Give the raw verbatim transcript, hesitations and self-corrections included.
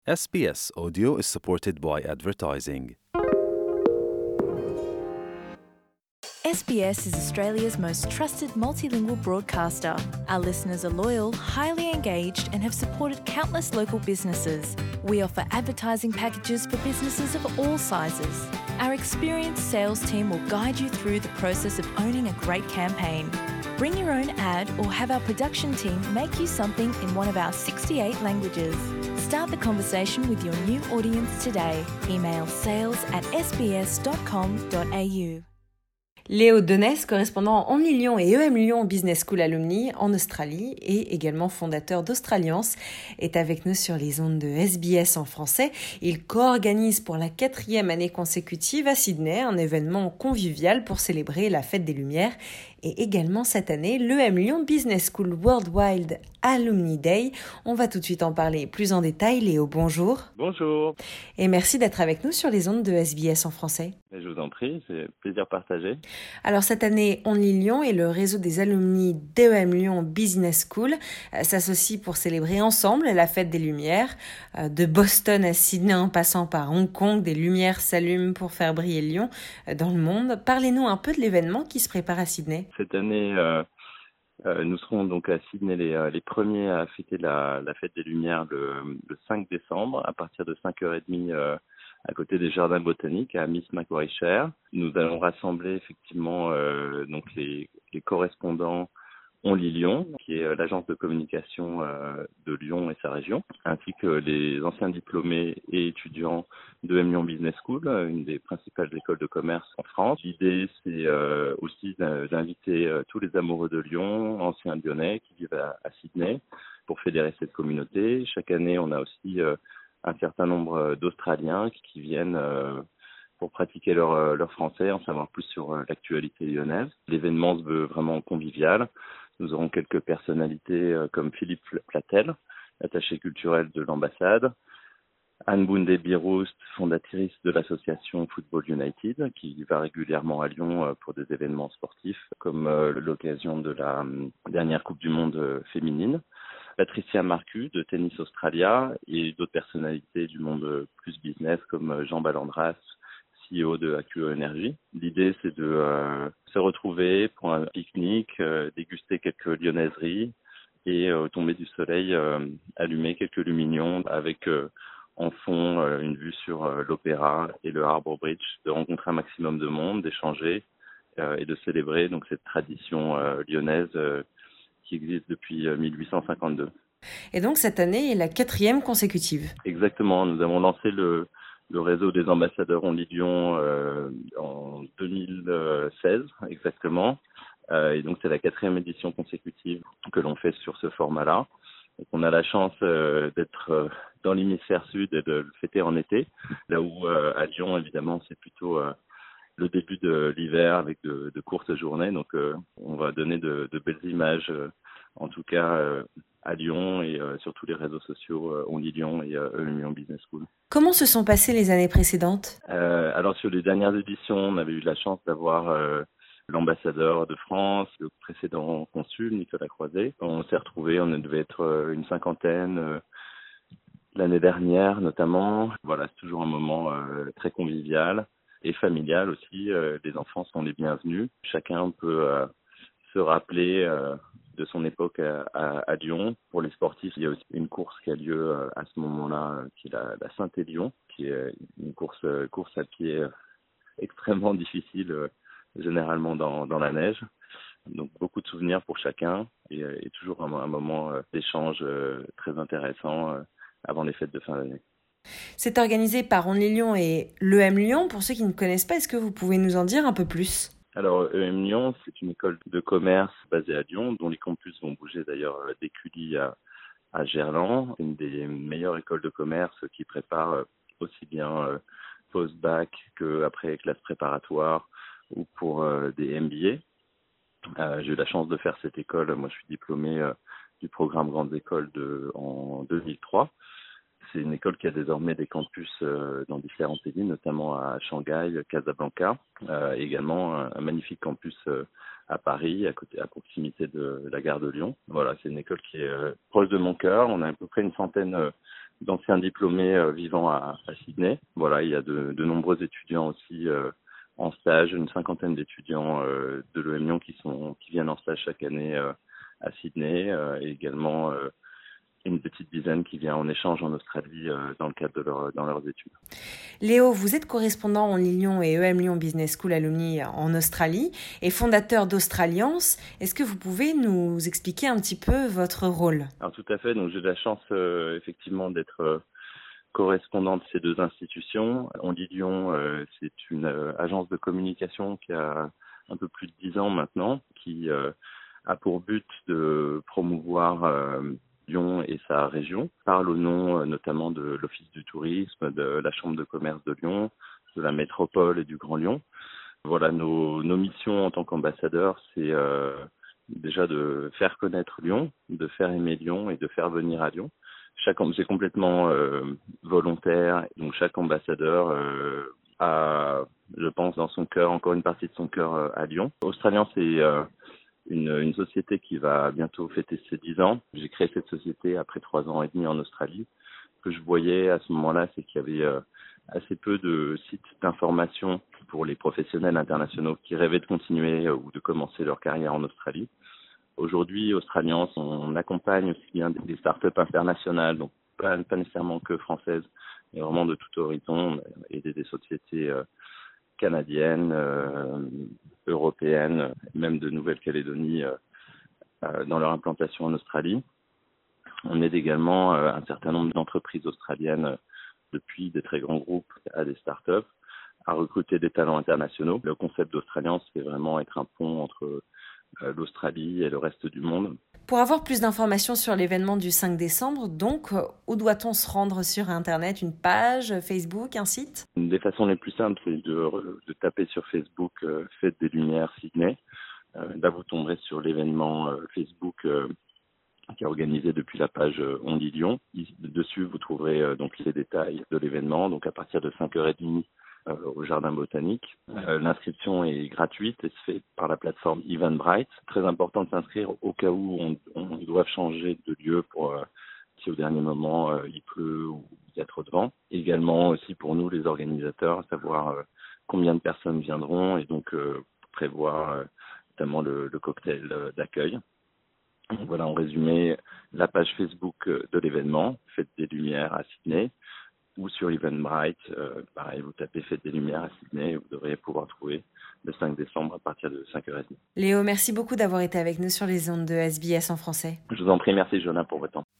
S B S Audio is supported by advertising. S B S is Australia's most trusted multilingual broadcaster. Our listeners are loyal, highly engaged, and have supported countless local businesses. We offer advertising packages for businesses of all sizes. Our experienced sales team will guide you through the process of owning a great campaign. Bring your own ad or have our production team make you something in one of our sixty-eight languages. Start the conversation with your new audience today. Email sales at s b s dot com dot a u. Léo Donès, correspondant en Only Lyon et E M Lyon Business School Alumni en Australie et également fondateur d'Australiance, est avec nous sur les ondes de S B S en français. Il co-organise pour la quatrième année consécutive à Sydney un événement convivial pour célébrer la fête des Lumières et également cette année l'E M Lyon Business School Worldwide Alumni Day. On va tout de suite en parler plus en détail. Léo, bonjour. Bonjour. Et merci d'être avec nous sur les ondes de S B S en français. Je vous en prie, c'est plaisir partagé. Alors cette année, Only Lyon et le réseau des alumni d'E M Lyon Business School euh, s'associent pour célébrer ensemble la fête des Lumières. Euh, de Boston à Sydney en passant par Hong Kong, des lumières s'allument pour faire briller Lyon euh, dans le monde. Parlez-nous un peu de l'événement qui se prépare à Sydney. Cette année, euh, euh, nous serons donc à Sydney les, euh, les premiers à fêter la, la fête des Lumières le, le cinq décembre à partir de cinq heures trente euh, à côté des jardins botaniques à Miss Macquarie Share. Nous allons rassembler effectivement euh, donc les, les correspondants Only Lyon, qui est l'agence de communication euh, de Lyon et sa région, ainsi que les anciens diplômés et étudiants de E M Lyon Business School, une des principales écoles de commerce en France. L'idée, c'est euh, aussi d'inviter euh, tous les amoureux de Lyon, anciens lyonnais qui vivent à, à Sydney, pour fédérer cette communauté. Chaque année, on a aussi euh, un certain nombre d'Australiens qui, qui viennent euh, pour pratiquer leur, leur français, en savoir plus sur euh, l'actualité lyonnaise. L'événement se veut vraiment convivial. Nous aurons quelques personnalités euh, comme Philippe Platel, attaché culturel de l'ambassade, Anne Boundé-Biroust, fondatrice de l'association Football United, qui va régulièrement à Lyon euh, pour des événements sportifs, comme euh, l'occasion de la euh, dernière Coupe du Monde euh, féminine. Patricia Marcu de Tennis Australia et d'autres personnalités du monde euh, plus business comme Jean Ballandras, C E O de A Q E Energy. L'idée, c'est de euh, se retrouver pour un pique-nique, euh, déguster quelques lyonnaiseries et euh, au tomber du soleil, euh, allumer quelques lumignons avec euh, en fond euh, une vue sur euh, l'opéra et le Harbour Bridge, de rencontrer un maximum de monde, d'échanger euh, et de célébrer donc cette tradition euh, lyonnaise euh, qui existe depuis euh, mille huit cent cinquante-deux. Et donc cette année est la quatrième consécutive. Exactement, nous avons lancé le le réseau des ambassadeurs Only Lyon euh, en deux mille seize exactement. Euh, et donc c'est la quatrième édition consécutive que l'on fait sur ce format-là. Donc on a la chance euh, d'être euh, dans l'hémisphère sud et de le fêter en été, là où euh, à Lyon évidemment c'est plutôt euh, le début de l'hiver avec de, de courtes journées. Donc euh, on va donner de, de belles images, euh, en tout cas euh, à Lyon et euh, sur tous les réseaux sociaux, euh, Only Lyon et euh, E M Lyon Business School. Comment se sont passées les années précédentes ? euh, Alors sur les dernières éditions, on avait eu la chance d'avoir euh, l'ambassadeur de France, le précédent consul, Nicolas Croiset. On s'est retrouvés, on devait être euh, une cinquantaine euh, l'année dernière notamment. Voilà, c'est toujours un moment euh, très convivial et familial aussi. Euh, les enfants sont les bienvenus. Chacun peut euh, se rappeler euh, de son époque à, à, à Lyon. Pour les sportifs, il y a aussi une course qui a lieu euh, à ce moment-là, euh, qui est la, la Saint-Élion, qui est une course, euh, course à pied euh, extrêmement difficile, euh, généralement dans, dans la neige. Donc beaucoup de souvenirs pour chacun et, euh, et toujours un, un moment euh, d'échange euh, très intéressant euh, avant les fêtes de fin d'année. C'est organisé par Only Lyon et l'E M Lyon. Pour ceux qui ne connaissent pas, est-ce que vous pouvez nous en dire un peu plus ? Alors, E M Lyon, c'est une école de commerce basée à Lyon, dont les campus vont bouger d'ailleurs d'Écully à, à Gerland. C'est une des meilleures écoles de commerce qui prépare aussi bien euh, post-bac qu'après classe préparatoire ou pour euh, des M B A. Euh, j'ai eu la chance de faire cette école. Moi, je suis diplômé euh, du programme Grandes Écoles de, en deux mille trois. C'est une école qui a désormais des campus euh, dans différents pays, notamment à Shanghai, Casablanca, euh, et également un, un magnifique campus euh, à Paris, à côté, à proximité de la gare de Lyon. Voilà, c'est une école qui est euh, proche de mon cœur. On a à peu près une centaine euh, d'anciens diplômés euh, vivant à, à Sydney. Voilà, il y a de, de nombreux étudiants aussi euh, en stage, une cinquantaine d'étudiants euh, de l'E M Lyon qui sont qui viennent en stage chaque année euh, à Sydney, euh, et également euh, une petite dizaine qui vient en échange en Australie euh, dans le cadre de leur, dans leurs études. Léo, vous êtes correspondant en Lyon et E M Lyon Business School Alumni en Australie et fondateur d'Australiance. Est-ce que vous pouvez nous expliquer un petit peu votre rôle ? Alors tout à fait, donc j'ai de la chance euh, effectivement d'être euh, correspondant de ces deux institutions. Only Lyon, euh, c'est une euh, agence de communication qui a un peu plus de dix ans maintenant, qui euh, a pour but de promouvoir euh, Lyon et sa région, parle au nom euh, notamment de l'Office du tourisme, de la Chambre de commerce de Lyon, de la métropole et du Grand Lyon. Voilà, nos, nos missions en tant qu'ambassadeurs, c'est euh, déjà de faire connaître Lyon, de faire aimer Lyon et de faire venir à Lyon. Chaque, c'est complètement euh, volontaire, donc chaque ambassadeur euh, a, je pense, dans son cœur, encore une partie de son cœur euh, à Lyon. Australien, c'est euh, une, une société qui va bientôt fêter ses dix ans. J'ai créé cette société après trois ans et demi en Australie. Ce que je voyais à ce moment-là, c'est qu'il y avait euh, assez peu de sites d'information pour les professionnels internationaux qui rêvaient de continuer euh, ou de commencer leur carrière en Australie. Aujourd'hui, Australiance, on accompagne aussi bien des startups internationales, donc pas, pas nécessairement que françaises, mais vraiment de tout horizon, et des, des sociétés euh, canadiennes, euh, européennes, même de Nouvelle-Calédonie euh, euh, dans leur implantation en Australie. On aide également euh, un certain nombre d'entreprises australiennes, euh, depuis des très grands groupes à des startups, à recruter des talents internationaux. Le concept d'Australiance, c'est vraiment être un pont entre l'Australie et le reste du monde. Pour avoir plus d'informations sur l'événement du cinq décembre, donc, où doit-on se rendre sur Internet ? Une page, Facebook, un site ? Une des façons les plus simples, c'est de, de taper sur Facebook euh, « Fête des Lumières Sydney ». Euh, là, vous tomberez sur l'événement euh, Facebook euh, qui est organisé depuis la page euh, Only Lyon. Dessus, vous trouverez euh, donc les détails de l'événement, donc à partir de cinq heures trente Euh, au Jardin Botanique. Euh, l'inscription est gratuite et se fait par la plateforme Eventbrite. Très important de s'inscrire au cas où on, on doit changer de lieu pour euh, si au dernier moment euh, il pleut ou il y a trop de vent. Également aussi pour nous les organisateurs, savoir euh, combien de personnes viendront et donc euh, prévoir euh, notamment le, le cocktail euh, d'accueil. Donc voilà en résumé la page Facebook de l'événement, Fête des Lumières à Sydney. Ou sur Eventbrite, euh, pareil, vous tapez Fête des Lumières à Sydney et vous devriez pouvoir trouver le cinq décembre à partir de cinq heures trente. Léo, merci beaucoup d'avoir été avec nous sur les ondes de S B S en français. Je vous en prie, merci Jonah pour votre temps.